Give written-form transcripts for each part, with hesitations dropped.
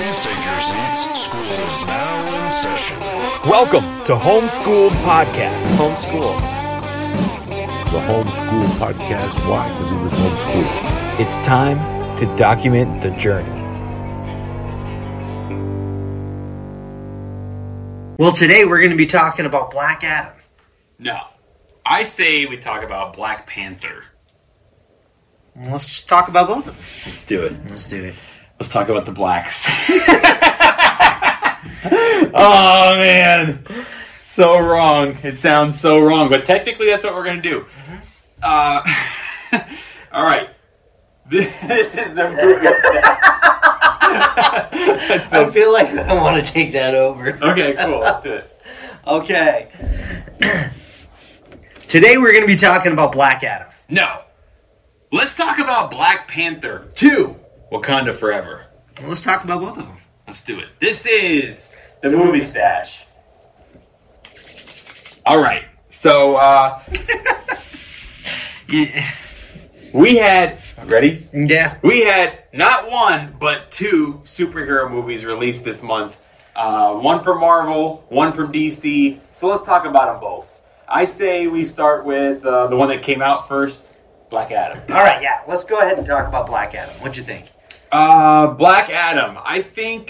Please take your seats. School is now in session. Welcome to Homeschool Podcast. Homeschool. The Homeschool Podcast. Why? Because he was homeschooled. It's time to document the journey. Well, today we're going to be talking about Black Adam. No. I say we talk about Black Panther. Let's just talk about both of them. Let's do it. Let's do it. Let's talk about the blacks. Oh, man. So wrong. It sounds so wrong. But technically, that's what we're going to do. Mm-hmm. All right. This is the movie I feel like I want to take that over. Okay, cool. Let's do it. Okay. Today we're going to be talking about Black Adam. No. Let's talk about Black Panther 2. Wakanda Forever. Well, let's talk about both of them. Let's do it. This is the movie stash. All right. So, Yeah. we had... Ready? Yeah. We had not one, but two superhero movies released this month. One from Marvel, one from DC. So let's talk about them both. I say we start with the one that came out first, Black Adam. All right, yeah. Let's go ahead and talk about Black Adam. What'd you think? Black Adam. I think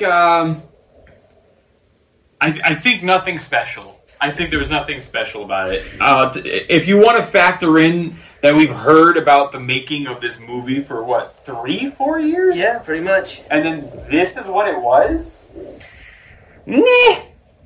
I think nothing special. I think there was nothing special about it. If you want to factor in that we've heard about the making of this movie for, 3-4 years? Yeah, pretty much. And then this is what it was? Well,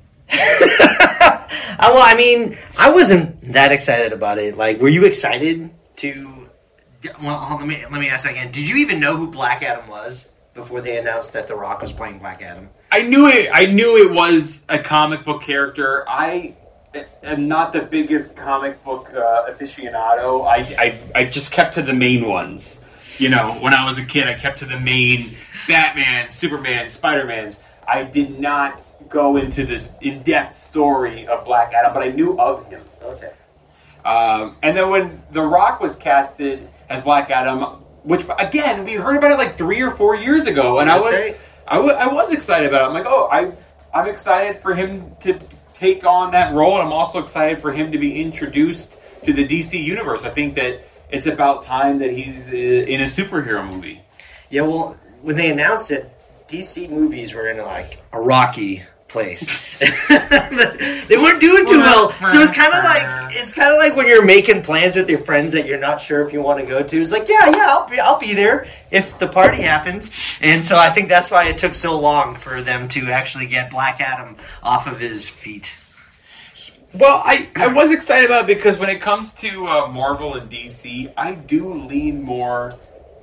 I mean, I wasn't that excited about it. Like, were you excited to... Well, let me ask that again. Did you even know who Black Adam was before they announced that The Rock was playing Black Adam? I knew it was a comic book character. I am not the biggest comic book aficionado. I just kept to the main ones. You know, when I was a kid, I kept to the main Batman, Superman, Spider-Mans. I did not go into this in-depth story of Black Adam, but I knew of him. Okay. And then when The Rock was casted as Black Adam, which, again, we heard about it like 3 or 4 years ago, and I was excited about it. I'm like, I'm excited for him to take on that role, and I'm also excited for him to be introduced to the DC universe. I think that it's about time that he's in a superhero movie. Yeah, well, when they announced it, DC movies were in, like, a rocky place. They weren't doing too well. So it's kind of like when you're making plans with your friends that you're not sure if you want to go to. It's like, I'll be there if the party happens. And so I think that's why it took so long for them to actually get Black Adam off of his feet. Well, I was excited about it because when it comes to Marvel and DC, I do lean more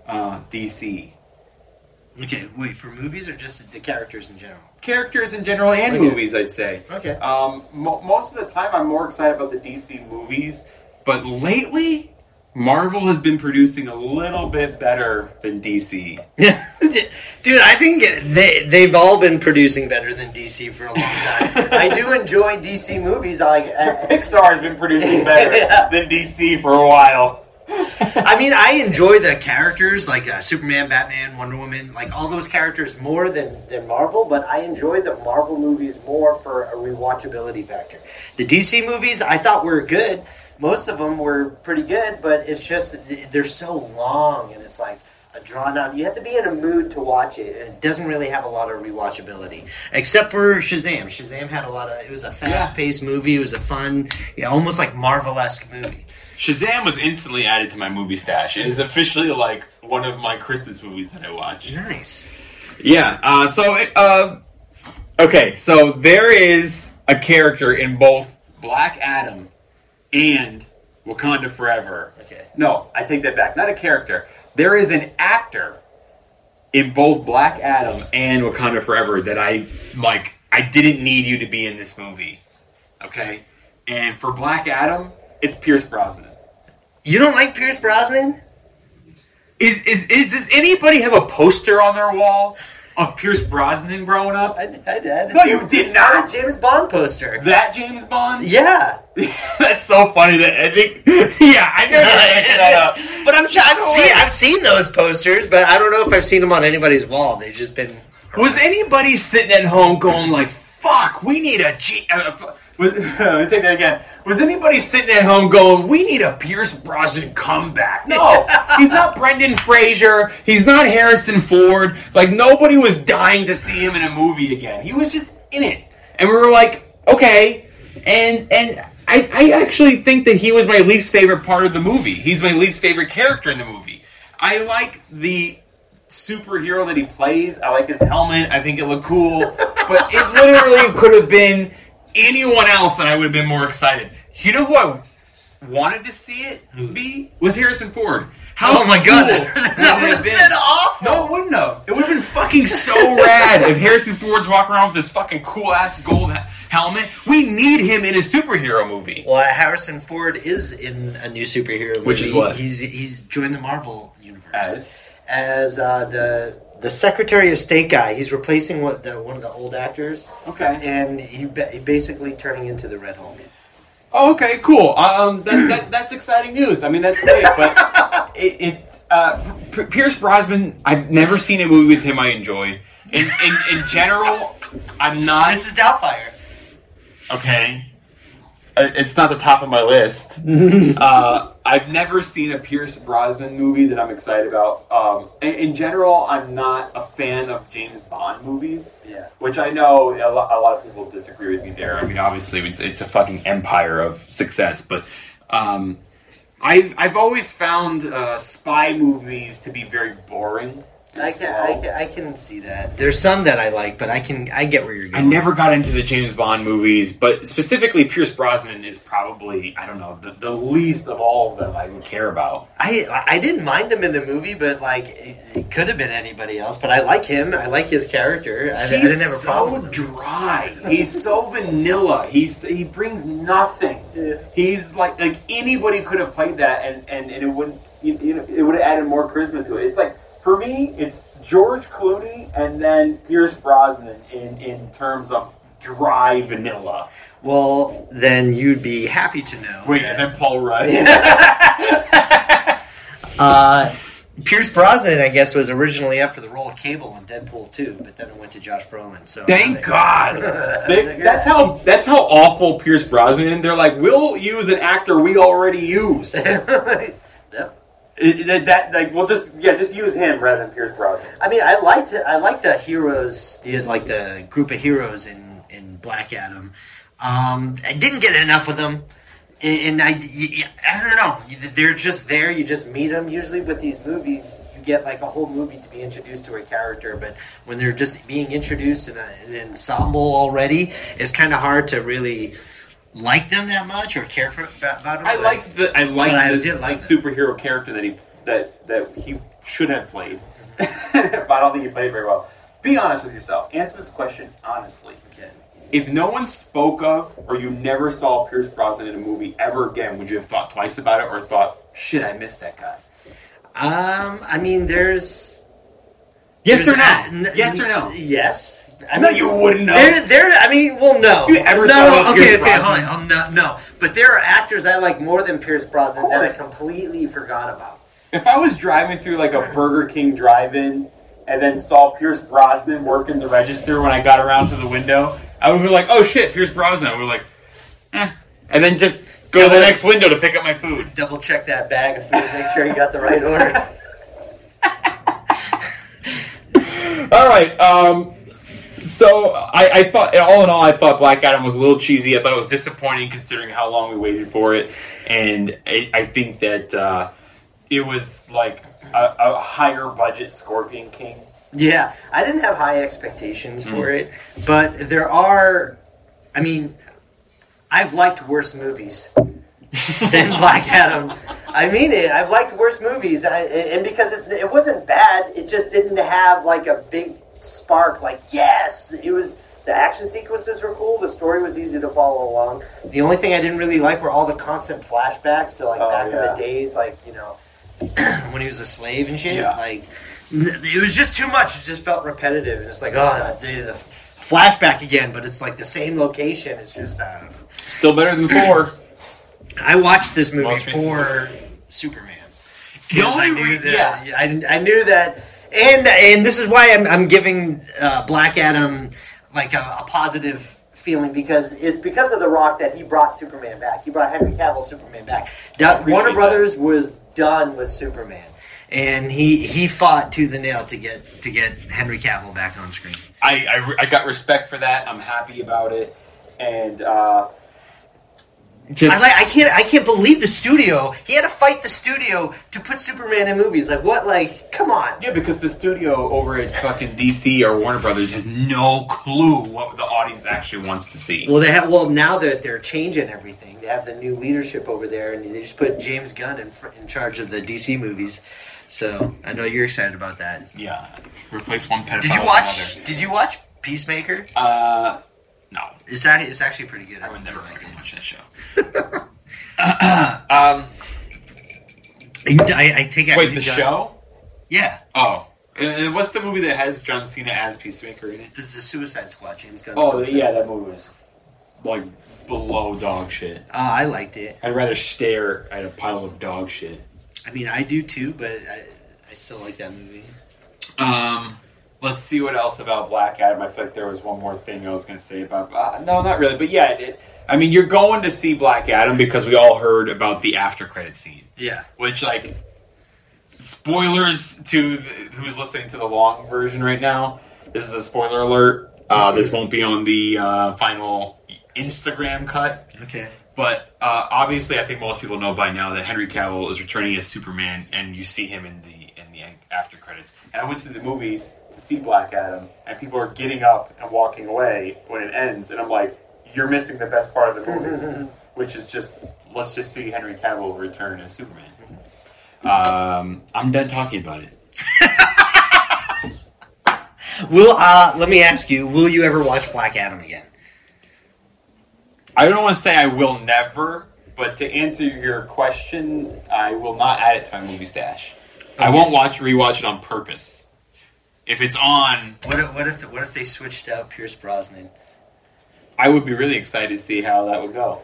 DC. Okay, wait, for movies or just the characters in general? Characters in general and movies, I'd say. Okay. Most of the time, I'm more excited about the DC movies, but lately, Marvel has been producing a little bit better than DC. Dude, I think they've all been producing better than DC for a long time. I do enjoy DC movies. Pixar has been producing better than DC for a while. I mean, I enjoy the characters like Superman, Batman, Wonder Woman, like all those characters more than Marvel, but I enjoy the Marvel movies more for a rewatchability factor. The DC movies I thought were good. Most of them were pretty good, but it's just they're so long and it's like a drawn out. You have to be in a mood to watch it, and it doesn't really have a lot of rewatchability, except for Shazam. Shazam had a lot of. It was a fast-paced movie. It was a fun, almost like Marvel-esque movie. Shazam was instantly added to my movie stash. It is officially like one of my Christmas movies that I watch. Nice. Yeah. Okay. So there is a character in both Black Adam and Wakanda Forever. Okay. No, I take that back. Not a character. There is an actor in both Black Adam and Wakanda Forever that I didn't need you to be in this movie. Okay? And for Black Adam, it's Pierce Brosnan. You don't like Pierce Brosnan? Does anybody have a poster on their wall of Pierce Brosnan growing up? I did. No, you did not. I had a James Bond poster. That James Bond? Yeah. That's so funny that I think... Yeah, I know you're making that up. But I've seen those posters, but I don't know if I've seen them on anybody's wall. They've just been Was anybody sitting at home going like, fuck, we need a let me take that again. Was anybody sitting at home going, we need a Pierce Brosnan comeback? No, he's not Brendan Fraser. He's not Harrison Ford. Like, nobody was dying to see him in a movie again. He was just in it. And we were like, okay. And I actually think that he was my least favorite part of the movie. He's my least favorite character in the movie. I like the superhero that he plays. I like his helmet. I think it looked cool. But it literally could have been anyone else and I would have been more excited. You know who I wanted to see it be? Was Harrison Ford. Oh my god, that would have been awful. No, it wouldn't have. It would have been fucking so rad if Harrison Ford's walking around with this fucking cool-ass gold helmet. We need him in a superhero movie. Well, Harrison Ford is in a new superhero movie. Which is what? He's joined the Marvel universe. As the Secretary of State guy. He's replacing one of the old actors. Okay. And he basically turning into the Red Hulk. Oh, okay, cool. That's exciting news. I mean, that's great, but Pierce Brosnan, I've never seen a movie with him I enjoyed. In general, I'm not... This is Doubtfire. Okay. It's not the top of my list. I've never seen a Pierce Brosnan movie that I'm excited about. In general, I'm not a fan of James Bond movies. Yeah. Which I know a lot of people disagree with me there. I mean, obviously, it's a fucking empire of success. But I've always found spy movies to be very boring. I can see that. There's some that I like, but I get where you're going. I never got into the James Bond movies, but specifically Pierce Brosnan is probably, I don't know, the least of all of them I would care about. I didn't mind him in the movie, but like it could have been anybody else. But I like him. I like his character. I didn't have a problem. He's so dry. He's so vanilla. He brings nothing. Yeah. He's like anybody could have played that, and it wouldn't it would have added more charisma to it. It's like. For me, it's George Clooney and then Pierce Brosnan in terms of dry vanilla. Well, then you'd be happy to know. Wait, and then Paul Rudd. Pierce Brosnan, I guess, was originally up for the role of Cable in Deadpool 2, but then it went to Josh Brolin. So thank God. That's how awful Pierce Brosnan is. They're like, we'll use an actor we already use. We'll just use him rather than Pierce Brosnan. I mean, I liked the heroes, the group of heroes in Black Adam. I didn't get enough of them, and I don't know. They're just there. You just meet them. Usually with these movies, you get like a whole movie to be introduced to a character, but when they're just being introduced in an ensemble already, it's kind of hard to really like them that much or care about them. I liked the superhero character that he should have played, but I don't think he played very well. Be honest with yourself. Answer this question honestly. Okay. If no one spoke of or you never saw Pierce Brosnan in a movie ever again, would you have thought twice about it or thought, shit, I missed that guy? I mean, there's yes or no? Yes or no? Yes. No, you wouldn't know. No. You ever hold on. No. But there are actors I like more than Pierce Brosnan that I completely forgot about. If I was driving through like a Burger King drive-in and then saw Pierce Brosnan working the register when I got around to the window, I would be like, oh shit, Pierce Brosnan. I would be like, and then just go to the next window to pick up my food. Double check that bag of food, make sure you got the right order. All right, so I thought, all in all, I thought Black Adam was a little cheesy. I thought it was disappointing considering how long we waited for it, and I think that it was like a higher budget Scorpion King. Yeah, I didn't have high expectations for it, but there are. I mean, I've liked worse movies than Black Adam. I mean it. I've liked worse movies, and because it wasn't bad, it just didn't have like a big spark. Like, yes, it was. The action sequences were cool. The story was easy to follow along. The only thing I didn't really like were all the constant flashbacks to back in the days, when he was a slave and shit. Yeah. Like, it was just too much. It just felt repetitive, and it's like, the flashback again, but it's like the same location. It's just still better than Thor. I watched this movie for Superman. I knew that And this is why I'm giving Black Adam like a positive feeling, because it's because of The Rock that he brought Superman back. He brought Henry Cavill Superman back. Warner Brothers was done with Superman, and he fought tooth and nail to get Henry Cavill back on screen. I got respect for that. I'm happy about it, and I can't believe the studio. He had to fight the studio to put Superman in movies. Like what? Like come on. Yeah, because the studio over at fucking DC or Warner Brothers has no clue what the audience actually wants to see. Well, they have. Well, now that they're changing everything, they have the new leadership over there, and they just put James Gunn in charge of the DC movies. So I know you're excited about that. Yeah, replace one pedophile with another. Did you watch Peacemaker? No. It's actually pretty good. I would never fucking watch that show. I take it. Wait, the show? Yeah. Oh. And what's the movie that has John Cena as Peacemaker in it? This is the Suicide Squad, James Gunn. Oh, yeah, that movie was like below dog shit. I liked it. I'd rather stare at a pile of dog shit. I mean, I do too, but I still like that movie. Let's see what else about Black Adam. I feel like there was one more thing I was going to say about... no, not really. But yeah, I mean, you're going to see Black Adam because we all heard about the after credit scene. Yeah. Which, like, spoilers to who's listening to the long version right now. This is a spoiler alert. This won't be on the final Instagram cut. Okay. But obviously, I think most people know by now that Henry Cavill is returning as Superman, and you see him in the after credits. And I went to the movies to see Black Adam, and people are getting up and walking away when it ends, and I'm like, you're missing the best part of the movie, which is just, let's just see Henry Cavill return as Superman. I'm done talking about it. Let me ask you, will you ever watch Black Adam again? I don't want to say I will never, but to answer your question, I will not add it to my movie stash. Okay. I won't rewatch it on purpose. If it's on... What if they switched out Pierce Brosnan? I would be really excited to see how that would go.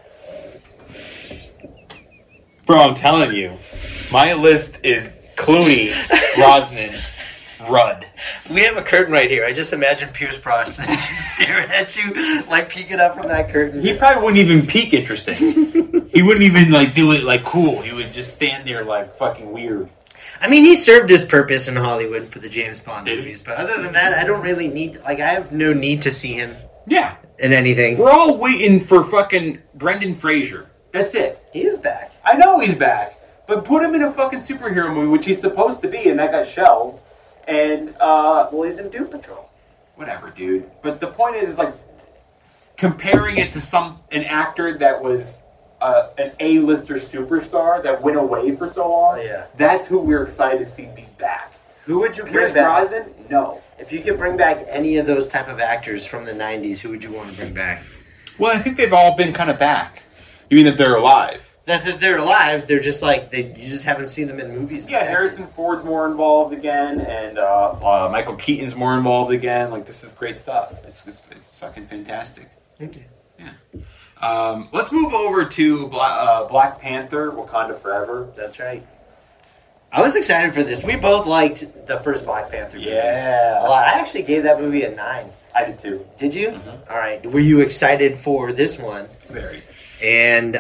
Bro, I'm telling you, my list is Clooney, Brosnan, Rudd. We have a curtain right here. I just imagine Pierce Brosnan just staring at you, like peeking up from that curtain. He probably wouldn't even peek interesting. He wouldn't even like do it like cool. He would just stand there like fucking weird. I mean, he served his purpose in Hollywood for the James Bond movies, but other than that, I don't really need... Like, I have no need to see him in anything. We're all waiting for fucking Brendan Fraser. That's it. He is back. I know he's back, but put him in a fucking superhero movie, which he's supposed to be, and that got shelved. And, well, he's in Doom Patrol. Whatever, dude. But the point is like, comparing it to an actor that was... an A-lister superstar that went away for so long. Yeah. That's who we're excited to see be back. Who would you bring Pierce back? Brosnan? No. If you could bring back any of those type of actors from the 90s, who would you want to bring back? Well, I think they've all been kind of back. You mean that they're alive? That they're alive, they're just like, you just haven't seen them in movies. Yeah, Harrison Ford's more involved again, and Michael Keaton's more involved again. Like, this is great stuff. It's fucking fantastic. Okay. Yeah. Let's move over to Black Panther, Wakanda Forever. That's right. I was excited for this. We both liked the first Black Panther movie. Yeah. A lot. I actually gave that movie a 9. I did too. Did you? Mm-hmm. All right. Were you excited for this one? Very. And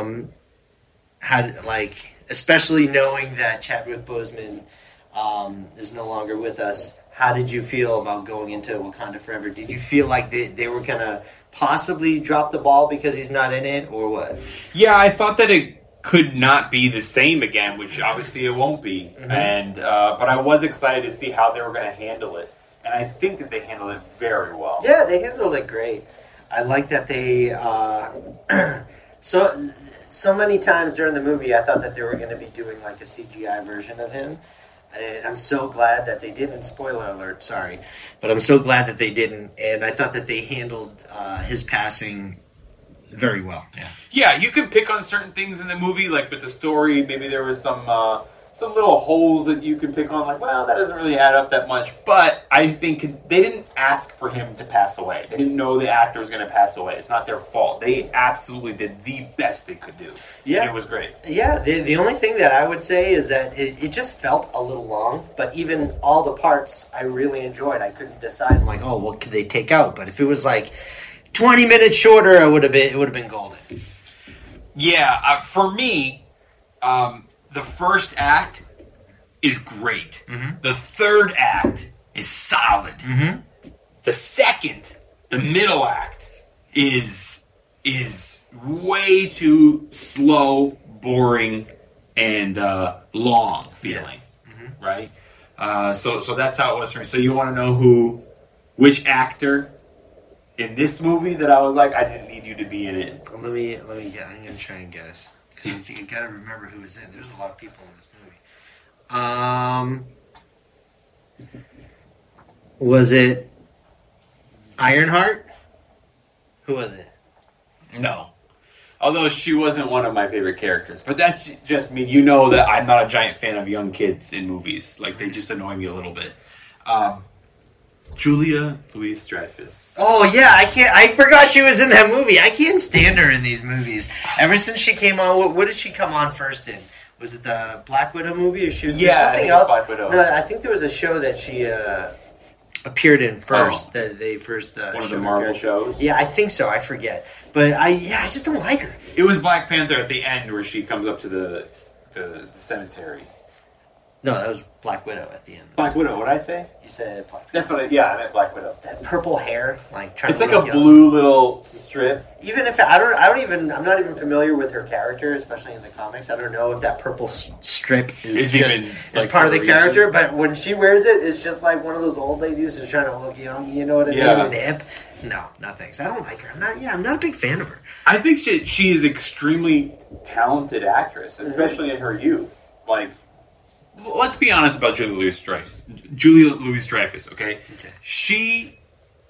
especially knowing that Chadwick Boseman is no longer with us, how did you feel about going into Wakanda Forever? Did you feel like they were going to possibly drop the ball because he's not in it, or what? Yeah, I thought that it could not be the same again, which obviously it won't be. Mm-hmm. And but I was excited to see how they were going to handle it. And I think that they handled it very well. Yeah, they handled it great. I like that they... So many times during the movie, I thought that they were going to be doing like a CGI version of him. And I'm so glad that they didn't. Spoiler alert, sorry. But I'm so glad that they didn't. And I thought that they handled his passing very well. Yeah, you can pick on certain things in the movie, like with the story. Maybe there was some some little holes that you can pick on, like, well, that doesn't really add up that much. But I think they didn't ask for him to pass away. They didn't know the actor was going to pass away. It's not their fault. They absolutely did the best they could do. Yeah. And it was great. Yeah, the only thing that I would say is that it just felt a little long, but even all the parts I really enjoyed. I couldn't decide. I'm like, oh, what could they take out? But if it was like 20 minutes shorter, it would have been golden. Yeah, for me, the first act is great. Mm-hmm. The third act is solid. Mm-hmm. The second, the middle act, is way too slow, boring, and long feeling. Yeah. Mm-hmm. Right? So that's how it was for me. So you want to know which actor in this movie that I was like, I didn't need you to be in it? Let me. I'm gonna try and guess. Because you gotta remember who was in. There's a lot of people in this movie. Was it Ironheart? Who was it? No. Although she wasn't one of my favorite characters. But that's just me. You know that I'm not a giant fan of young kids in movies. Like, they just annoy me a little bit. Julia Louis-Dreyfus. Oh yeah, I forgot she was in that movie. I can't stand her in these movies. Ever since she came on, what did she come on first in? Was it the Black Widow movie, or she was something else? Black Widow. No, I think there was a show that she appeared in first. That they first one of the Marvel shows. Yeah, I think so. I forget, but I just don't like her. It was Black Panther at the end where she comes up to the cemetery. No, that was Black Widow at the end. Black Widow, what did I say? You said Black Widow. That's what I meant Black Widow. That purple hair, like trying it's to like a blue little strip. Even if I'm not even familiar with her character, especially in the comics. I don't know if that purple strip is part of the character, but when she wears it, it's just like one of those old ladies who's trying to look young, you know what I mean, and hip. No thanks. I don't like her. I'm not a big fan of her. I think she is extremely talented actress, especially in her youth. Like, let's be honest about Julia Louis-Dreyfus, okay? She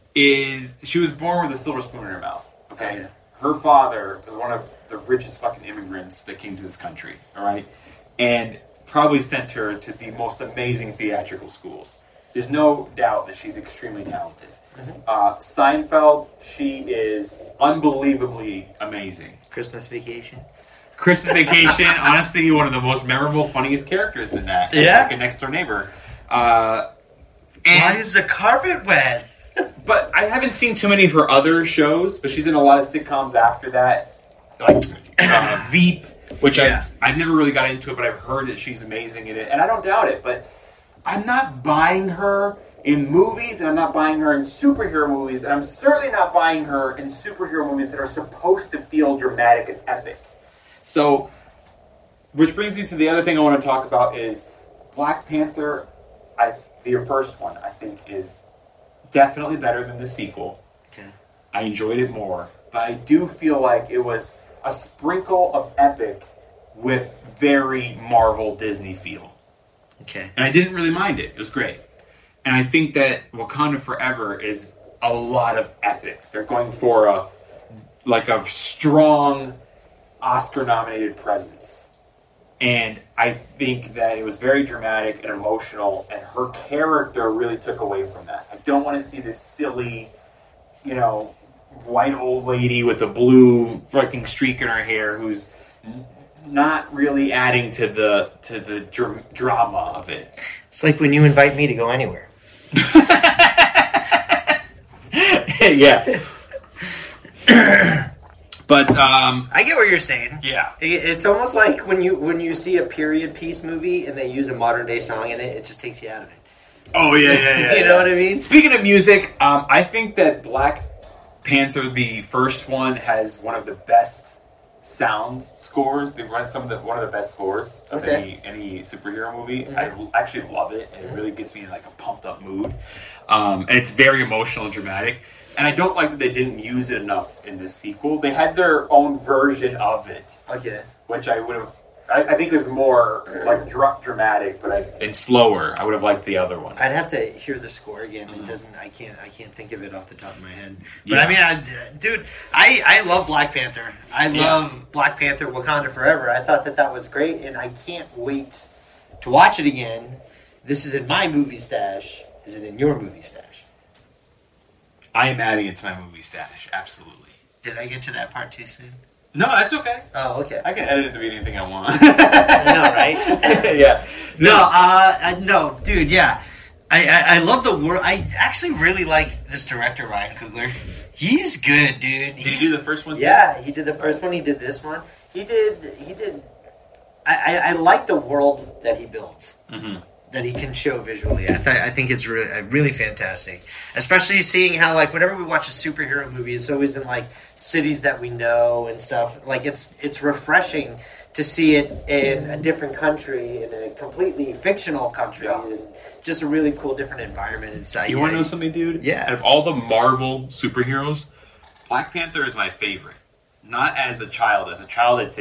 was born with a silver spoon in her mouth, okay? Oh, yeah. Her father was one of the richest fucking immigrants that came to this country, all right? And probably sent her to the most amazing theatrical schools. There's no doubt that she's extremely talented. Mm-hmm. Seinfeld, she is unbelievably amazing. Christmas Vacation, honestly, one of the most memorable, funniest characters in that. Yeah. Like a next-door neighbor. Why is the carpet wet? But I haven't seen too many of her other shows, but she's in a lot of sitcoms after that. Like Veep, which I've never really got into it, but I've heard that she's amazing in it. And I don't doubt it, but I'm not buying her in movies, and I'm not buying her in superhero movies, and I'm certainly not buying her in superhero movies that are supposed to feel dramatic and epic. So, which brings me to the other thing I want to talk about is Black Panther. The first one, I think, is definitely better than the sequel. Okay. I enjoyed it more, but I do feel like it was a sprinkle of epic with very Marvel Disney feel. Okay. And I didn't really mind it. It was great. And I think that Wakanda Forever is a lot of epic. They're going for a strong Oscar-nominated presence. And I think that it was very dramatic and emotional, and her character really took away from that. I don't want to see this silly, white old lady with a blue fucking streak in her hair who's not really adding to the drama of it. It's like when you invite me to go anywhere. Yeah. But I get what you're saying. Yeah, it's almost like when you see a period piece movie and they use a modern day song in it, it just takes you out of it. Oh yeah. You know what I mean? Speaking of music, I think that Black Panther, the first one, has one of the best sound scores. They run one of the best scores of any superhero movie. Mm-hmm. I actually love it, and it really gets me in like a pumped up mood. And it's very emotional and dramatic. And I don't like that they didn't use it enough in this sequel. They had their own version of it. Okay. Which I think is more like dramatic, and slower. I would have liked the other one. I'd have to hear the score again. Mm-hmm. It doesn't. I can't think of it off the top of my head. But I love Black Panther. I love Black Panther: Wakanda Forever. I thought that was great, and I can't wait to watch it again. This is in my movie stash. Is it in your movie stash? I am adding it to my movie stash. Absolutely. Did I get to that part too soon? No, that's okay. Oh, okay. I can edit it to be anything I want. I know, right? Yeah. No, dude, yeah. I love the world. I actually really like this director, Ryan Coogler. He's good, dude. Did he do the first one too? Yeah, he did the first one. He did this one. He did. I like the world that he built. Mm-hmm. That he can show visually. I think it's really fantastic. Especially seeing how, like, whenever we watch a superhero movie, it's always in, like, cities that we know and stuff. Like, it's refreshing to see it in a different country, in a completely fictional country, and just a really cool, different environment inside. You want to know something, dude? Yeah. Out of all the Marvel superheroes, Black Panther is my favorite. Not as a child. As a child, I'd say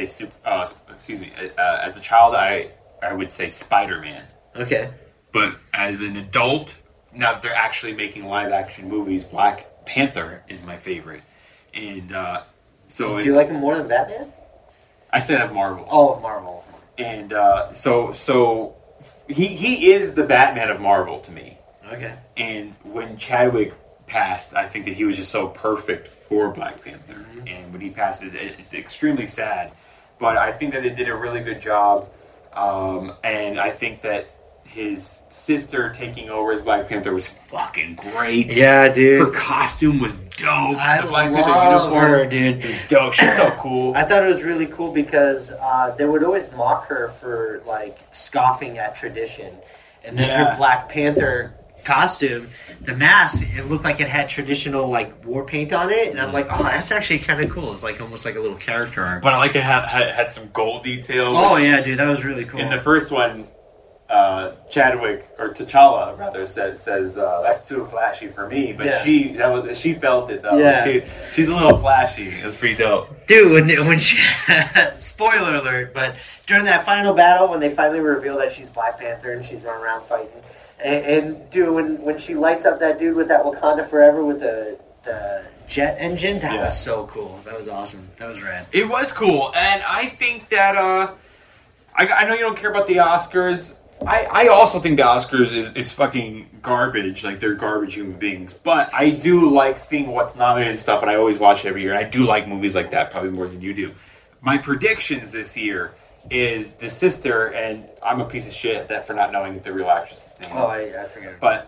as a child, I would say Spider-Man. Okay. But as an adult, now that they're actually making live-action movies, Black Panther is my favorite. And so... Do you like him more than Batman? I said of Marvel. Oh, of Marvel. And so he is the Batman of Marvel to me. Okay. And when Chadwick passed, I think that he was just so perfect for Black Panther. Mm-hmm. And when he passed, it's extremely sad. But I think that they did a really good job. And I think that his sister taking over as Black Panther was fucking great. Yeah, dude. Her costume was dope. I the Black love Panther uniform her, dude. was dope. She's so cool. I thought it was really cool because they would always mock her for, like, scoffing at tradition. And then her Black Panther costume, the mask, it looked like it had traditional, like, war paint on it. And I'm like, oh, that's actually kind of cool. It's like almost like a little character art. But I like it had some gold detail. Oh, yeah, dude. That was really cool. In the first one, Chadwick, or T'Challa rather, says that's too flashy for me, but she felt it though. Yeah. She's a little flashy. It was pretty dope, dude. When she spoiler alert, but during that final battle when they finally reveal that she's Black Panther and she's running around fighting, and dude, when she lights up that dude with that Wakanda Forever with the jet engine, that was so cool. That was awesome. That was rad. It was cool, and I think that I know you don't care about the Oscars. I also think the Oscars is fucking garbage. Like, they're garbage human beings. But I do like seeing what's nominated and stuff, and I always watch it every year. And I do like movies like that probably more than you do. My predictions this year is The Sister, and I'm a piece of shit at that for not knowing the real actress's name. Oh, I forget. But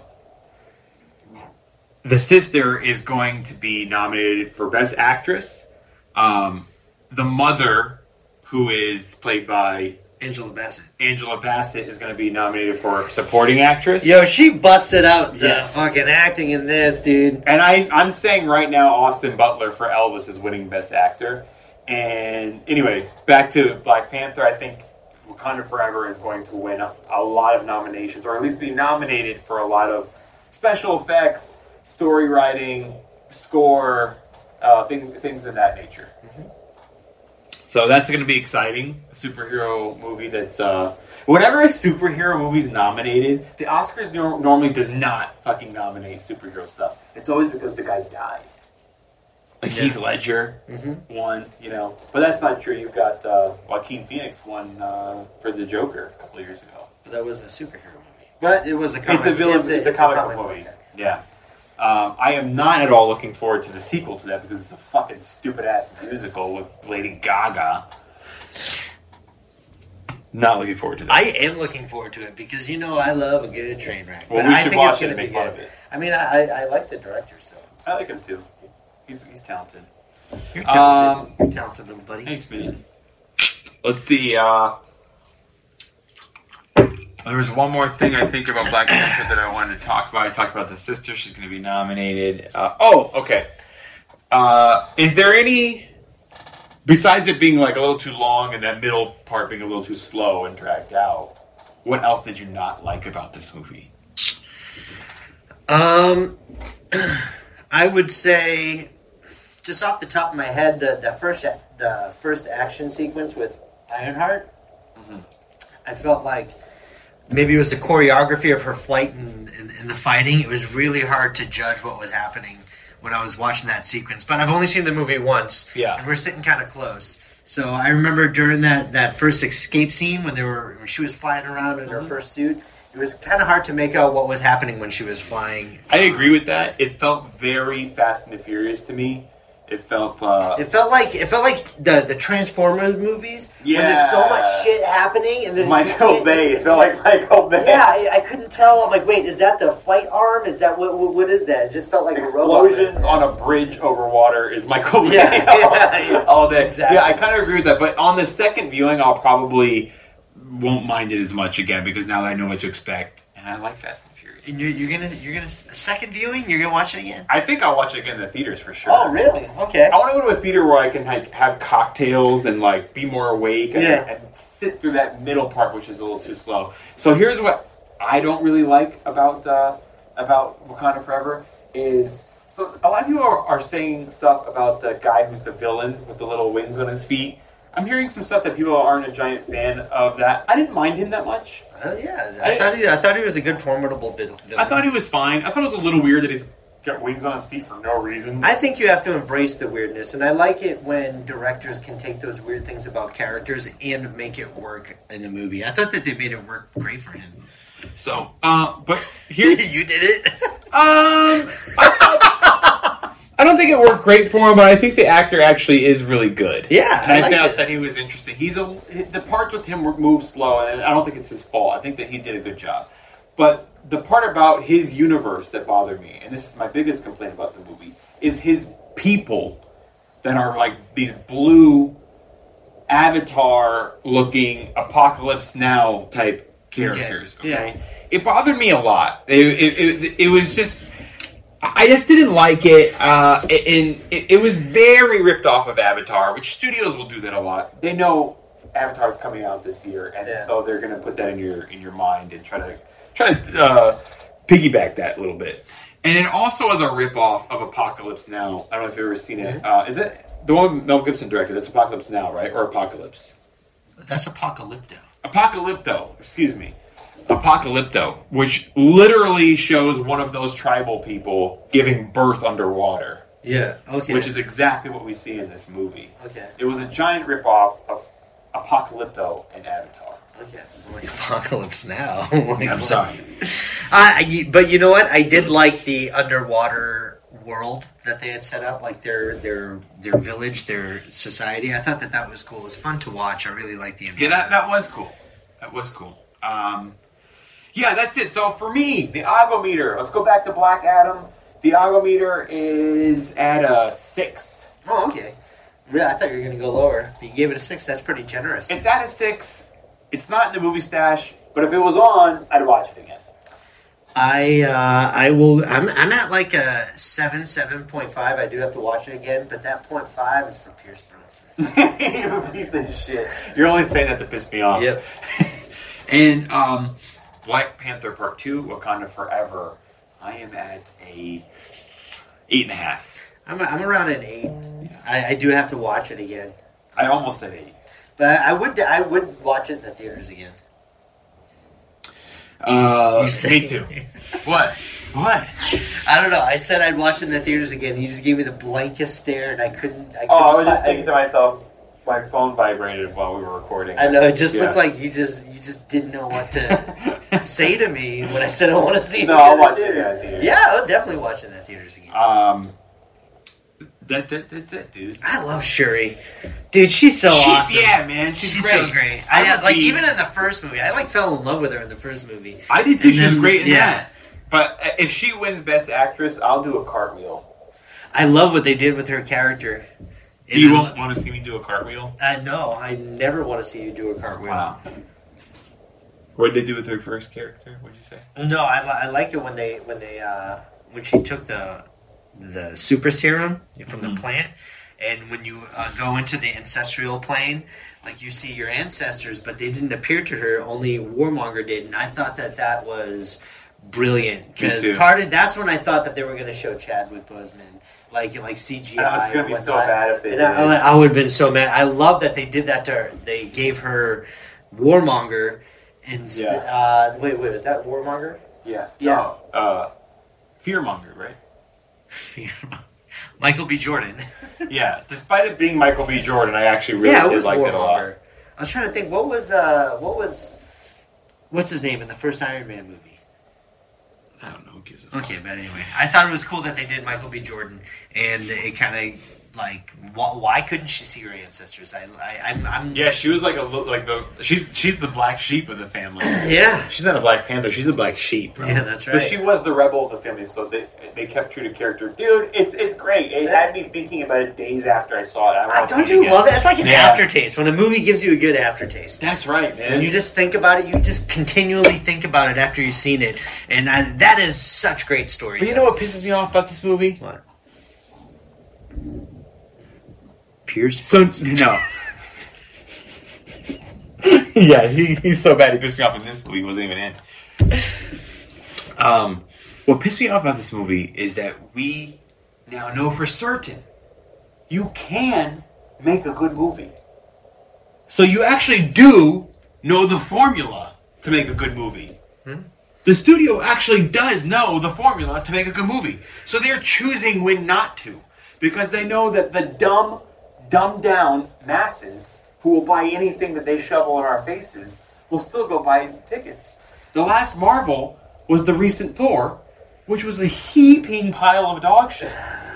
The Sister is going to be nominated for Best Actress. The mother, who is played by Angela Bassett is going to be nominated for Supporting Actress. Yo, she busted out the fucking acting in this, dude. And I'm saying right now Austin Butler for Elvis is winning Best Actor. And anyway, back to Black Panther. I think Wakanda Forever is going to win a lot of nominations, or at least be nominated for a lot of special effects, story writing, score, things of that nature. Mm-hmm. So that's going to be exciting. A superhero movie that's... whenever a superhero movie's nominated, the Oscars normally does not fucking nominate superhero stuff. It's always because the guy died. Like Heath Ledger won, you know. But that's not true. You've got Joaquin Phoenix won for The Joker a couple of years ago. But that wasn't a superhero movie. But it was a comic. It's a comic book movie. Okay. Yeah. I am not at all looking forward to the sequel to that because it's a fucking stupid-ass musical with Lady Gaga. Not looking forward to that. I am looking forward to it because, you know, I love a good train wreck. Well, we should watch it and make fun of it. I mean, I like the director, so. I like him, too. He's talented. You're talented. You're talented, little buddy. Thanks, man. Let's see, there was one more thing I think about Black Panther that I wanted to talk about. I talked about The Sister. She's going to be nominated. Okay. Is there any, besides it being like a little too long and that middle part being a little too slow and dragged out, what else did you not like about this movie? I would say, just off the top of my head, the first action sequence with Ironheart, I felt like maybe it was the choreography of her flight and the fighting. It was really hard to judge what was happening when I was watching that sequence. But I've only seen the movie once, and we're sitting kind of close. So I remember during that first escape scene when she was flying around in her first suit, it was kind of hard to make out what was happening when she was flying. I agree with that. It felt very Fast and the Furious to me. It felt like the Transformers movies when there's so much shit happening and there's Michael Bay. It felt like Michael Bay. Yeah, I couldn't tell. I'm like, wait, is that the flight arm? Is that what is that? It just felt like explosions on a bridge over water is Michael Bay yeah. all day. Exactly. Yeah, I kind of agree with that. But on the second viewing, I'll probably won't mind it as much again because now that I know what to expect, and I like Fast and Furious. And you're gonna second viewing? You're gonna watch it again? I think I'll watch it again in the theaters for sure. Oh, really? Okay. I want to go to a theater where I can have cocktails and be more awake and sit through that middle part, which is a little too slow. So here's what I don't really like about Wakanda Forever is so a lot of people are saying stuff about the guy who's the villain with the little wings on his feet. I'm hearing some stuff that people aren't a giant fan of that. I didn't mind him that much. I thought he was a good, formidable villain. I thought he was fine. I thought it was a little weird that he's got wings on his feet for no reason. I think you have to embrace the weirdness, and I like it when directors can take those weird things about characters and make it work in a movie. I thought that they made it work great for him. So, but here you did it. I don't think it worked great for him, but I think the actor actually is really good. Yeah, and I felt that he was interesting. The parts with him move slow, and I don't think it's his fault. I think that he did a good job. But the part about his universe that bothered me, and this is my biggest complaint about the movie, is his people that are like these blue Avatar-looking Apocalypse Now type characters. Okay? Yeah. It bothered me a lot. It was just. I just didn't like it, and it was very ripped off of Avatar, which studios will do that a lot. They know Avatar's coming out this year, and so they're going to put that in your mind and try to piggyback that a little bit. And it also is a rip-off of Apocalypse Now. I don't know if you've ever seen it. Is it the one Mel Gibson directed? That's Apocalypse Now, right? Or Apocalypse? That's Apocalypto. Apocalypto, excuse me. Apocalypto, which literally shows one of those tribal people giving birth underwater. Yeah, okay. Which is exactly what we see in this movie. Okay. It was a giant ripoff of Apocalypto and Avatar. Okay. I'm like, Apocalypse Now. I'm sorry. But you know what? I did like the underwater world that they had set up, like their village, their society. I thought that was cool. It was fun to watch. I really liked the environment. Yeah, that was cool. That was cool. Yeah, that's it. So for me, the Agometer. Let's go back to Black Adam. The Agometer is at a 6. Oh, okay. Really, I thought you were going to go lower. But you gave it a 6. That's pretty generous. It's at a 6. It's not in the movie stash, but if it was on, I'd watch it again. I will. I'm at like a 7.5. I do have to watch it again, but that 0.5 is for Pierce Brosnan. You're a piece of shit. You're only saying that to piss me off. Yep. And Black Panther Part 2, Wakanda Forever, I am at a 8.5. I'm around an 8. Yeah. I do have to watch it again. I almost said 8. But I would watch it in the theaters again. Me too. What? I don't know. I said I'd watch it in the theaters again. You just gave me the blankest stare, and I couldn't. I was just thinking to myself, my phone vibrated while we were recording. I know. It just looked like you just didn't know what to say to me when I said I want to see it. No, I'll watch it in the theaters. Yeah, I'll definitely watch it in the theaters again. That's it, dude. I love Shuri. Dude, she's so awesome. Yeah, man. She's great. So great. Even in the first movie. I fell in love with her in the first movie. I did too. She was great in that. But if she wins Best Actress, I'll do a cartwheel. I love what they did with her character. Do you want to see me do a cartwheel? No, I never want to see you do a cartwheel. Wow. What did they do with her first character? What did you say? No, I like it when she took the super serum from the plant, and when you go into the ancestral plane, like you see your ancestors, but they didn't appear to her. Only Warmonger did, and I thought that was brilliant because that's when I thought that they were going to show Chadwick Boseman. Like CGI. I was going to be so bad if they did. I would have been so mad. I love that they did that to her. They gave her Warmonger wait, was that Warmonger? Yeah. No, Fearmonger, right? Michael B. Jordan. Yeah, despite it being Michael B. Jordan, I actually really did like it a lot. I was trying to think, what's his name in the first Iron Man movie? I don't know. Okay, but anyway, I thought it was cool that they did Michael B. Jordan, and it kind of like, why couldn't she see her ancestors? I'm Yeah, she was she's the black sheep of the family. Yeah, She's not a Black Panther. She's a black sheep. Bro. Yeah, that's right. But she was the rebel of the family, so they kept true to character. Dude, it's great. It had me thinking about it days after I saw it. Don't you love that? It's like an aftertaste when a movie gives you a good aftertaste. That's right, man. When you just think about it, you just continually think about it after you've seen it, and that is such great story. But you know what pisses me off about this movie? What? Pierce? So no. Yeah, he's so bad. He pissed me off in this movie. He wasn't even in. What pissed me off about this movie is that we now know for certain you can make a good movie. So you actually do know the formula to make a good movie. The studio actually does know the formula to make a good movie. So they're choosing when not to. Because they know that the dumbed down masses who will buy anything that they shovel in our faces will still go buy tickets. The last Marvel was the recent Thor, which was a heaping pile of dog shit.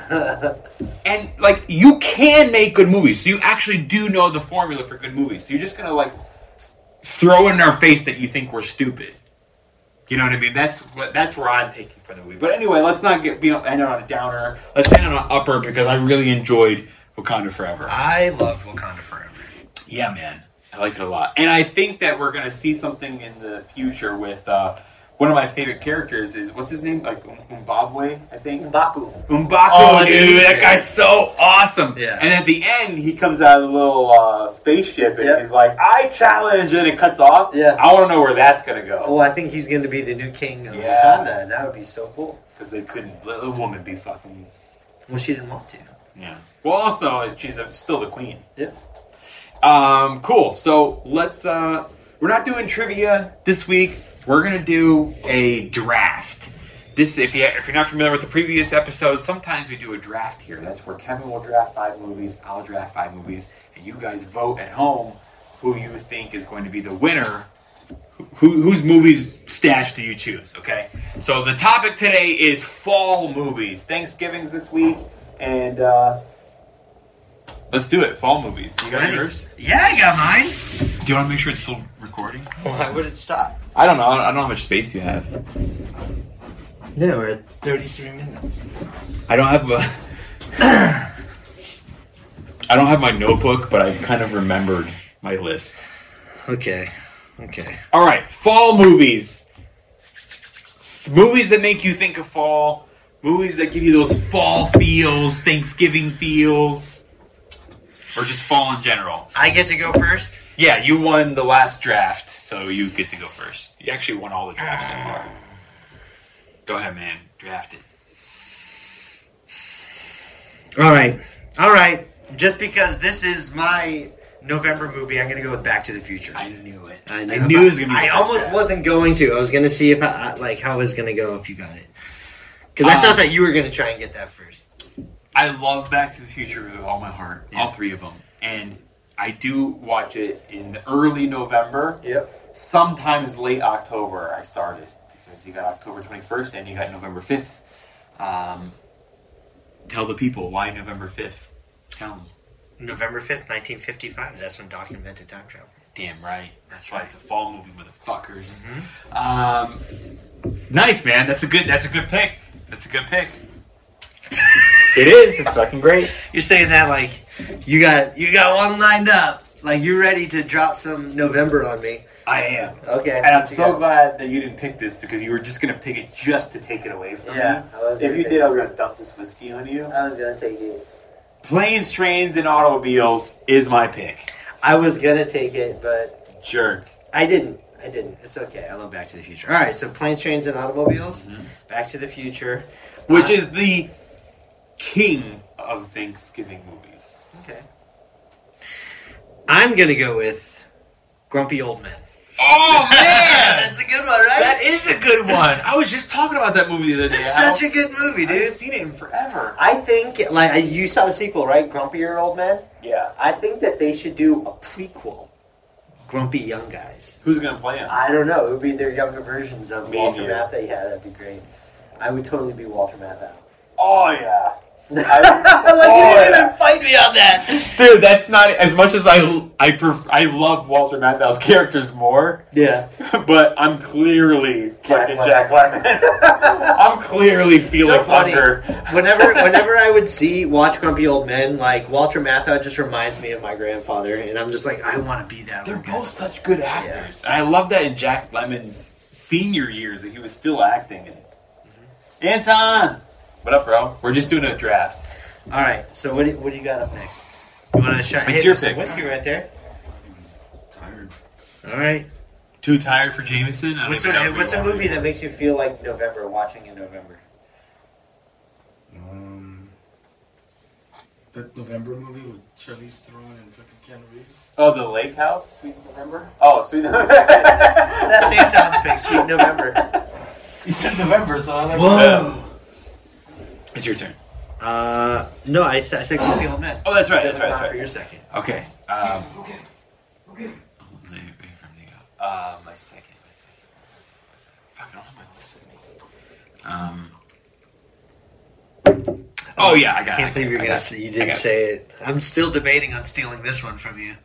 And, you can make good movies. So you actually do know the formula for good movies. So you're just going to, throw in our face that you think we're stupid. You know what I mean? That's where I'm taking from the movie. But anyway, let's not end on a downer. Let's end on an upper because I really enjoyed Wakanda Forever. I loved Wakanda Forever. Yeah, man. I like it a lot. And I think that we're going to see something in the future with one of my favorite characters is, what's his name? Mbappe, I think? M'Baku. Oh, dude, that guy's so awesome. Yeah. And at the end, he comes out of the little spaceship and he's like, I challenge, and it cuts off. Yeah. I want to know where that's going to go. Oh, I think he's going to be the new king of Wakanda, and that would be so cool. Because they couldn't let a woman be fucking... Well, she didn't want to. Yeah. Well, also, she's still the queen. Yeah. Cool. So let's. We're not doing trivia this week. We're gonna do a draft. This, if you're not familiar with the previous episodes, sometimes we do a draft here. That's where Kevin will draft 5 movies, I'll draft 5 movies, and you guys vote at home who you think is going to be the winner. Whose movies stash do you choose? Okay. So the topic today is fall movies. Thanksgiving's this week, and let's do it. Fall movies. You got yours? Yeah, I got mine. Do you want to make sure it's still recording? Why would it stop? I don't know. I don't know how much space you have. Yeah, we're at 33 minutes. I don't have I don't have my notebook, but I kind of remembered my list. Okay. All right, fall movies. Movies that make you think of fall. Movies that give you those fall feels, Thanksgiving feels. Or just fall in general. I get to go first? Yeah, you won the last draft, so you get to go first. You actually won all the drafts so far. Go ahead, man. Draft it. All right. Just because this is my November movie, I'm going to go with Back to the Future. I knew it. I knew it was going to be I almost wasn't going to. I was going to see if how it was going to go if you got it. Because I thought that you were going to try and get that first. I love Back to the Future with all my heart. Yeah. All 3 of them. And I do watch it in early November. Yep. Sometimes late October I started. Because you got October 21st and you got November 5th. Tell the people, why November 5th? Tell them. November 5th, 1955. That's when Doc invented time travel. Damn right. That's why it's a fall movie, motherfuckers. Mm-hmm. Nice, man. That's a good pick. That's a good pick. It is. It's fucking great. You're saying that like you got one lined up. Like you're ready to drop some November on me. I am. Okay. And I'm so glad that you didn't pick this because you were just going to pick it just to take it away from me. If you did, I was going to dump this whiskey on you. I was going to take it. Planes, Trains, and Automobiles is my pick. I was going to take it, but... Jerk. I didn't. It's okay. I love Back to the Future. All right, so Planes, Trains, and Automobiles. Mm-hmm. Back to the Future. Which is the king of Thanksgiving movies. Okay. I'm going to go with Grumpy Old Men. Oh, man! That's a good one, right? That is a good one. I was just talking about that movie the other day. It's such a good movie, I haven't dude. seen it in forever. I think, like, you saw the sequel, right? Grumpier Old Men? Yeah. I think that they should do a prequel. Grumpy Young Guys. Who's going to play him? I don't know. It would be their younger versions of Me Walter and you. Matthau. Yeah, that'd be great. I would totally be Walter Matthau. Oh, yeah. Like, you didn't even fight me on that. Dude, that's not as much as I love Walter Matthau's characters more. Yeah. But I'm clearly fucking Jack Lemmon. I'm clearly Felix Unger. Whenever I would watch Grumpy Old Men, like Walter Matthau just reminds me of my grandfather, and I'm just like, I want to be that. They're both such good actors. And I love that in Jack Lemmon's senior years that he was still acting. Anton! What up, bro? We're just doing a draft. All right, so what do you got up next? You want to shot? It's your there's some pick. whiskey right there. Tired. All right. Too tired for Jameson? What's a movie that makes you feel like November, watching in November? That November movie with Charlize Theron and fucking Keanu Reeves. Oh, The Lake House? Sweet November? Oh, Sweet November. That's Anton's pick, Sweet November. You said November, so I'm like, Whoa. It's your turn. No, I said Grumpy Old Men. Oh, that's right. For your second. Okay. okay. My second. Fuck, I don't have my list with me. Oh yeah, I got it. I can't believe you didn't say it. I'm still debating on stealing this one from you.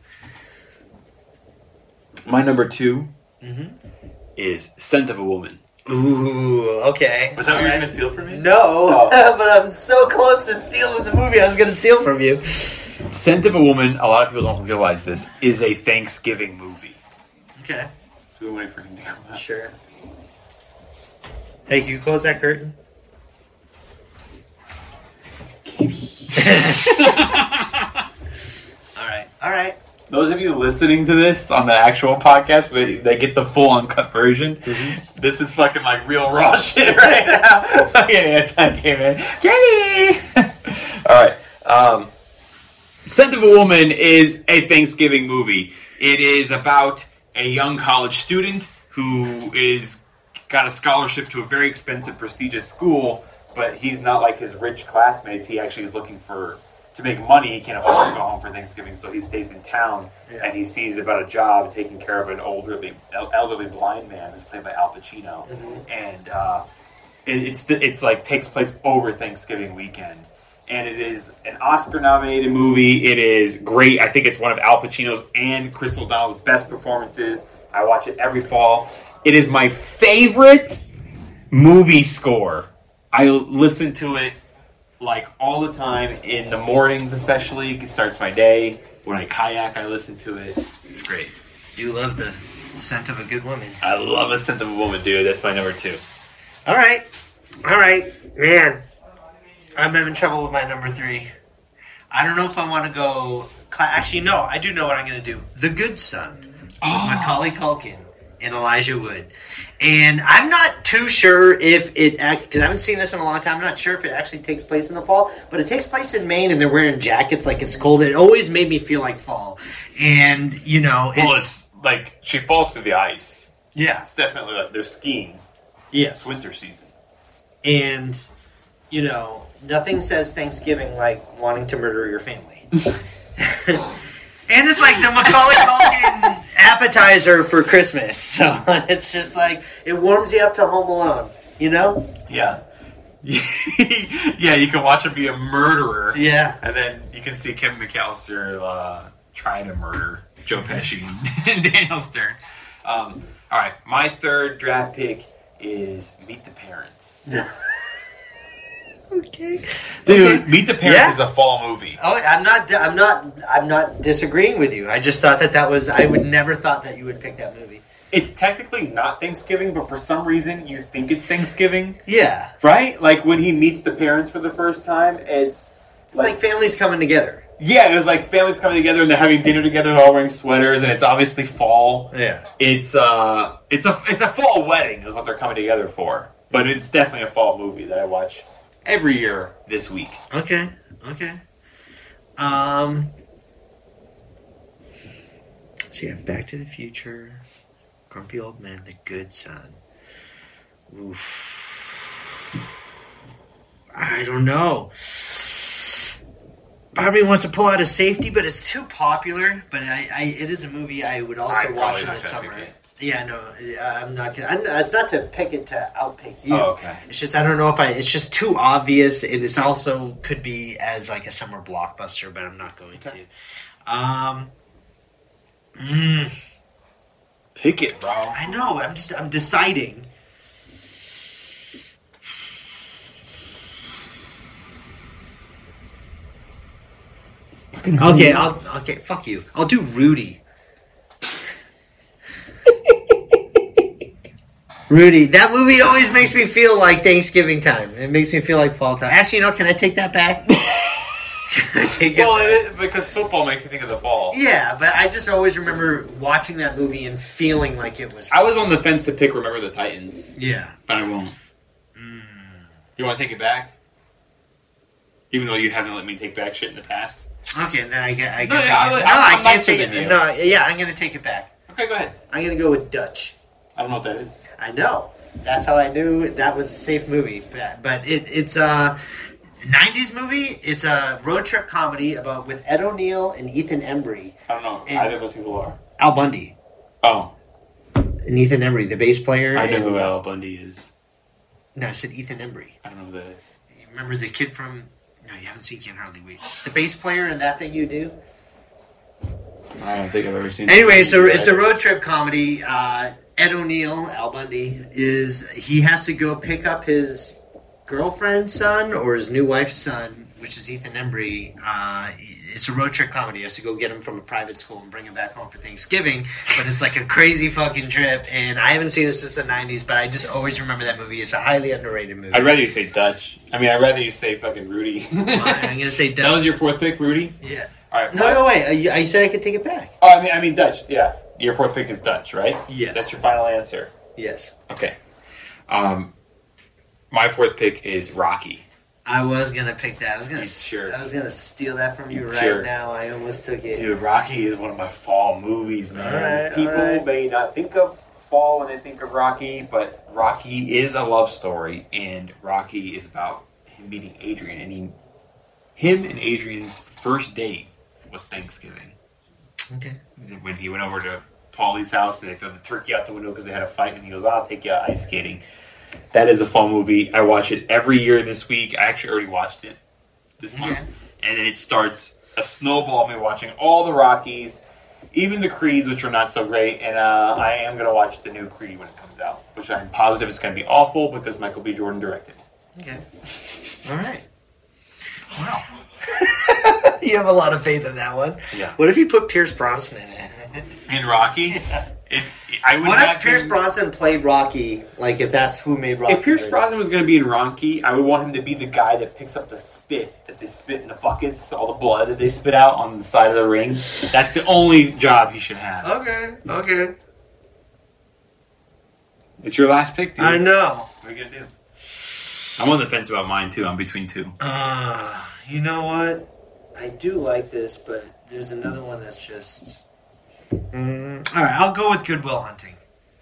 My number 2 is Scent of a Woman. Ooh, okay. Was that what you were going to steal from me? No, but I'm so close to stealing the movie I was going to steal from you. Scent of a Woman, a lot of people don't realize this, is a Thanksgiving movie. Okay. So we wait for him to come out. Sure. Hey, can you close that curtain? All right. Those of you listening to this on the actual podcast, they get the full uncut version. This is fucking like real raw shit right now. Fucking Anton came in. Kenny! All right. Scent of a Woman is a Thanksgiving movie. It is about a young college student who got a scholarship to a very expensive, prestigious school, but he's not like his rich classmates. He actually is looking to make money. He can't afford to go home for Thanksgiving, so he stays in town, and he sees about a job taking care of an elderly blind man who's played by Al Pacino, and it's like takes place over Thanksgiving weekend, and it is an Oscar-nominated movie. It is great. I think it's one of Al Pacino's and Chris O'Donnell's best performances. I watch it every fall. It is my favorite movie score. I listen to it like all the time, in the mornings especially. It starts my day. When I kayak, I listen to it. It's great. Do love the scent of a good woman. I love A Scent of a Woman, dude. That's my number 2. All right. Man, I'm having trouble with my number 3. I don't know if I want to go... Actually, no, I do know what I'm going to do. The Good Son. Macaulay Culkin and Elijah Wood. And I'm not too sure if it... Because I haven't seen this in a long time. I'm not sure if it actually takes place in the fall. But it takes place in Maine, and they're wearing jackets like it's cold. It always made me feel like fall. And, it's like she falls through the ice. Yeah. It's definitely like they're skiing. Yes. It's winter season. And, nothing says Thanksgiving like wanting to murder your family. And it's like the Macaulay Culkin appetizer for Christmas. So it's just like, it warms you up to Home Alone, Yeah. Yeah, you can watch him be a murderer. Yeah. And then you can see Kevin McAllister trying to murder Joe Pesci and Daniel Stern. All right, my third draft pick is Meet the Parents. Okay. Dude, Okay. Meet the Parents is a fall movie. Oh, I'm not disagreeing with you. I just thought that was, I would never thought that you would pick that movie. It's technically not Thanksgiving, but for some reason you think it's Thanksgiving. Yeah. Right? Like when he meets the parents for the first time, it's like families coming together. Yeah, it was like families coming together and they're having dinner together, they're all wearing sweaters, and it's obviously fall. Yeah. It's a fall wedding is what they're coming together for. But it's definitely a fall movie that I watch every year this week. Okay. So you have Back to the Future, Grumpy Old Man, The Good Son. Oof. I don't know. Part of me wants to pull out a safety, but it's too popular. But it is a movie I would also watch in the summer. Yeah, no, I'm not gonna. It's not to pick it to outpick you. Oh, okay. It's just I don't know if it's just too obvious. It is also could be as like a summer blockbuster, but I'm not going to. Pick it, bro. I know. I'm deciding. Okay, fuck you. I'll do Rudy. Rudy, that movie always makes me feel like Thanksgiving time. It makes me feel like fall time. Actually, can I take that back? Because football makes you think of the fall. Yeah, but I just always remember watching that movie and feeling like it was... I was on the fence to pick Remember the Titans. Yeah. But I won't. You want to take it back? Even though you haven't let me take back shit in the past? Okay, then I guess... I'm can't take it. No, yeah, I'm going to take it back. Okay, go ahead. I'm going to go with Dutch. I don't know what that is. I know. That's how I knew that was a safe movie. But it's a 90s movie. It's a road trip comedy with Ed O'Neill and Ethan Embry. I don't know. Either of those people are. Al Bundy. Oh. And Ethan Embry, the bass player. I know who Al Bundy is. No, I said Ethan Embry. I don't know who that is. You remember the kid from... No, you haven't seen Can't Hardly Wait. The bass player in That Thing You Do? I don't think I've ever seen it. Anyway, so it's a road trip comedy. Ed O'Neill, Al Bundy, he has to go pick up his girlfriend's son or his new wife's son, which is Ethan Embry. It's a road trip comedy. He has to go get him from a private school and bring him back home for Thanksgiving. But it's like a crazy fucking trip, and I haven't seen it since the 90s, but I just always remember that movie. It's a highly underrated movie. I'd rather you say Dutch. I'd rather you say fucking Rudy. I'm going to say Dutch. That was your fourth pick, Rudy? Yeah. All right. No, wait. I said I could take it back. Oh, I mean Dutch, yeah. Your fourth pick is Dutch, right? Yes. That's your final answer? Yes. Okay. My fourth pick is Rocky. I was gonna pick that. I was gonna steal that from you right now. I almost took it. Dude, Rocky is one of my fall movies, man. All right, People may not think of fall when they think of Rocky, but Rocky is a love story, and Rocky is about him meeting Adrian, and him and Adrian's first date was Thanksgiving. Okay. When he went over to Paulie's house and they threw the turkey out the window because they had a fight, and he goes, I'll take you out ice skating. That is a fall movie. I watch it every year this week. I actually already watched it this month. And then it starts a snowball of me watching all the Rockies, even the Creeds, which are not so great. And I am going to watch the new Creed when it comes out, which I'm positive is going to be awful because Michael B. Jordan directed. Okay. All right. Wow. You have a lot of faith in that one. Yeah. What if you put Pierce Brosnan in it? In Rocky? What if Pierce Brosnan played Rocky? Like, if that's who made Rocky? If Pierce Brosnan was going to be in Rocky, I would want him to be the guy that picks up the spit that they spit in the buckets, all the blood that they spit out on the side of the ring. That's the only job he should have. Okay. It's your last pick, dude. I know. What are you going to do? I'm on the fence about mine, too. I'm between two. You know what? I do like this, but there's another one that's just... All right, I'll go with Good Will Hunting.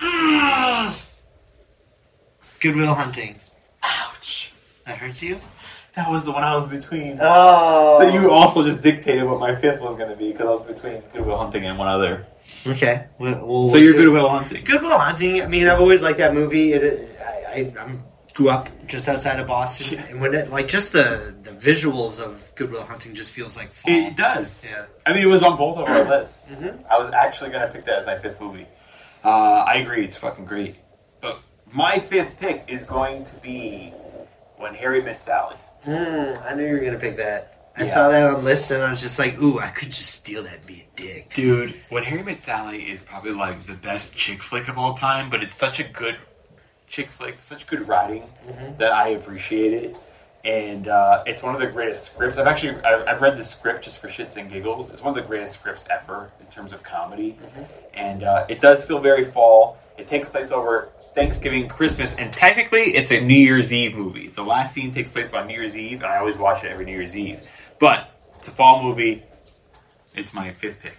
Good Will Hunting. Ouch. That hurts you? That was the one I was between. Oh. So you also just dictated what my fifth was going to be because I was between Good Will Hunting and one other. Okay. Well, so you're Good Will Hunting. Good Will Hunting. I mean, I've always liked that movie. I grew up just outside of Boston, and when just the visuals of Good Will Hunting just feels like fall. It does. Yeah. I mean, it was on both of our lists. Mm-hmm. I was actually going to pick that as my fifth movie. I agree, it's fucking great. But my fifth pick is going to be When Harry Met Sally. I knew you were going to pick that. I saw that on lists, and I was just like, ooh, I could just steal that and be a dick. Dude, When Harry Met Sally is probably like the best chick flick of all time, but it's such a good chick flick, such good writing that I appreciate it. And it's one of the greatest scripts. I've read the script just for shits and giggles. It's one of the greatest scripts ever in terms of comedy. And it does feel very fall. It takes place over Thanksgiving, Christmas, and technically it's a New Year's Eve movie. The last scene takes place on New Year's Eve, and I always watch it every New Year's Eve. But it's a fall movie. It's my fifth pick.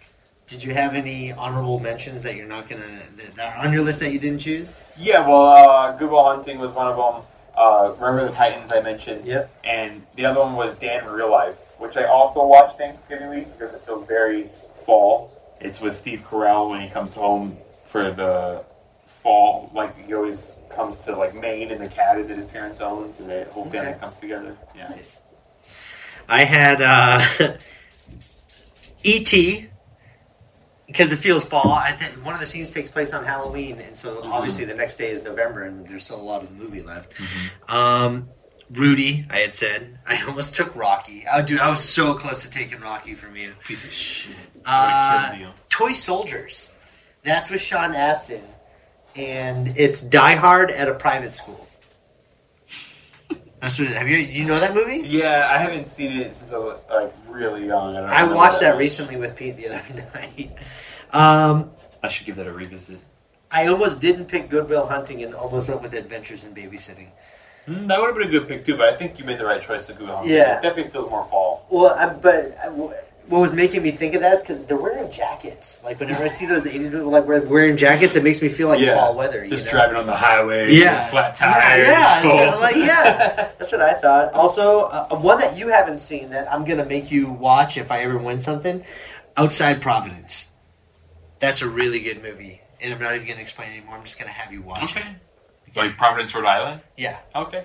Did you have any honorable mentions that you're not gonna that are on your list that you didn't choose? Yeah, well, Good Will Hunting was one of them. Remember the Titans I mentioned. Yep. And the other one was Dan in Real Life, which I also watched Thanksgiving week because it feels very fall. It's with Steve Carell when he comes home for the fall. Like, he always comes to, like, Maine and the cabin that his parents owns, and the whole family comes together. Yeah. Nice. I had E.T., because it feels fall. One of the scenes takes place on Halloween, and so obviously the next day is November, and there's still a lot of the movie left. Rudy, I had said. I almost took Rocky. Oh, dude, I was so close to taking Rocky from you. Piece of shit. Toy Soldiers. That's with Sean Astin, and it's Die Hard at a private school. That's what. You know that movie? Yeah, I haven't seen it since I was like really young. I watched that recently with Pete the other night. I should give that a revisit. I almost didn't pick Good Will Hunting and almost went with Adventures in Babysitting. That would have been a good pick too, but I think you made the right choice with Good Will Hunting. Yeah. It definitely feels more fall. Well, what was making me think of that is because they're wearing jackets. Like, whenever I see those 80s movies like wearing jackets, it makes me feel like fall weather. Just driving on the highway, flat tires. That's what I thought. Also, one that you haven't seen that I'm going to make you watch if I ever win something, Outside Providence. That's a really good movie. And I'm not even going to explain anymore. I'm just going to have you watch it. Like Providence, Rhode Island? Yeah. Okay.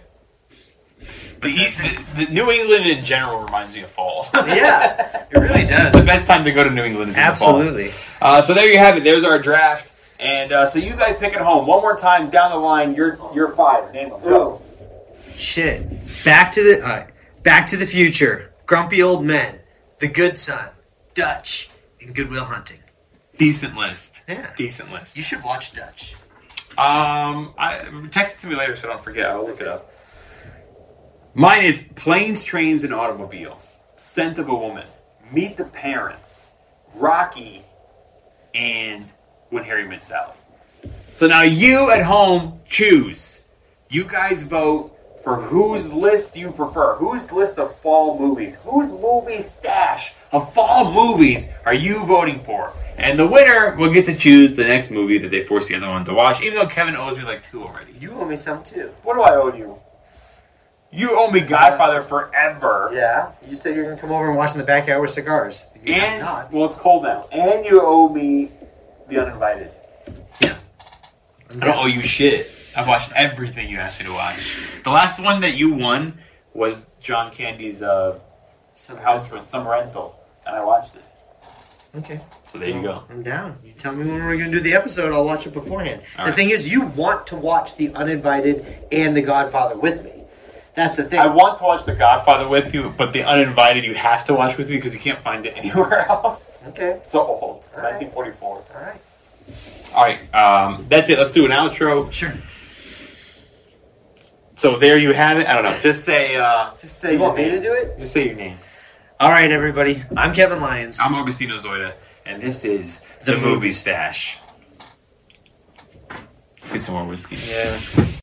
The New England in general reminds me of fall. Yeah, it really does. It's the best time to go to New England is in the fall. Absolutely. So there you have it. There's our draft. And so you guys pick it home. One more time down the line. You're five. Name them. Go. Shit. Back to the Future. Grumpy Old Men. The Good Son. Dutch. And Good Will Hunting. Decent list. Yeah. Decent list. You should watch Dutch. Text it to me later so I don't forget. I'll look it up. Mine is Planes, Trains, and Automobiles, Scent of a Woman, Meet the Parents, Rocky, and When Harry Met Sally. So now you at home choose. You guys vote for whose list you prefer. Whose list of fall movies, whose movie stash of fall movies are you voting for? And the winner will get to choose the next movie that they force the other one to watch, even though Kevin owes me like 2 already. You owe me some too. What do I owe you? You owe me Godfather forever. Yeah. You said you were going to come over and watch in the backyard with cigars. You And, not. well, it's cold now. And you owe me The Uninvited. Yeah. I don't owe you shit. I've watched everything you asked me to watch. The last one that you won was John Candy's Some Rental. And I watched it. Okay. So there you go. I'm down. You tell me when we're going to do the episode, I'll watch it beforehand. All the right. thing is, you want to watch The Uninvited and The Godfather with me. That's the thing. I want to watch The Godfather with you, but The Uninvited you have to watch with me because you can't find it anywhere else. Okay. It's so old. It's All right. 1944. All right. All right. That's it. Let's do an outro. Sure. So there you have it. I don't know. Just say. You want me to do it? Just say your name. All right, everybody. I'm Kevin Lyons. I'm Augustino Zoida, and this is The Movie Stash. Let's get some more whiskey. Yeah.